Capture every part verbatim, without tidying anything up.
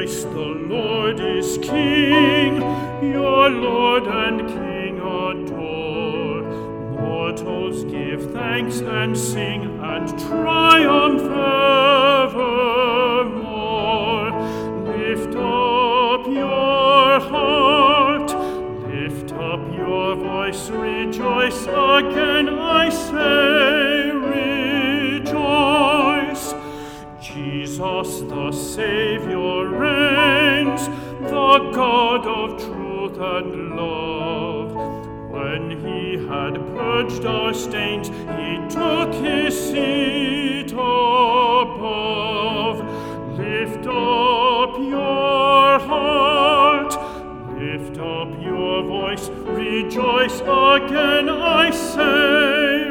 Christ the Lord is King, your Lord and King adore. Mortals give thanks and sing and triumph evermore. Lift up your heart, lift up your voice, rejoice again, I say, rejoice. Jesus the Saviour reigns, the God of truth and love. When he had purged our stains, he took his seat above. Lift up your heart, lift up your voice, rejoice again, I say,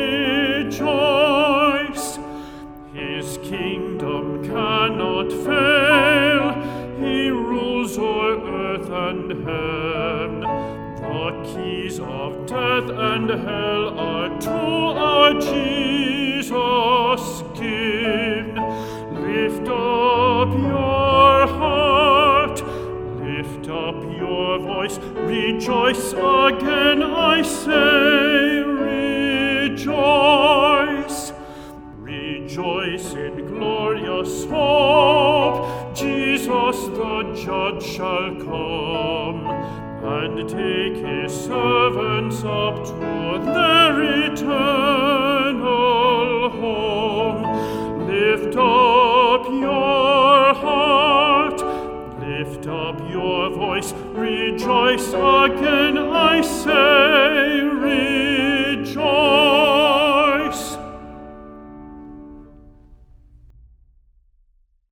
rejoice. His kingdom cannot fail, he rules o'er earth and heaven. The keys of death and hell are to our Jesus given. Lift up your heart, lift up your voice, rejoice again, I say, rejoice. Rejoice in glorious hope, Jesus the Judge shall come, and take his servants up to their eternal home. Lift up your heart, lift up your voice, rejoice again, I say,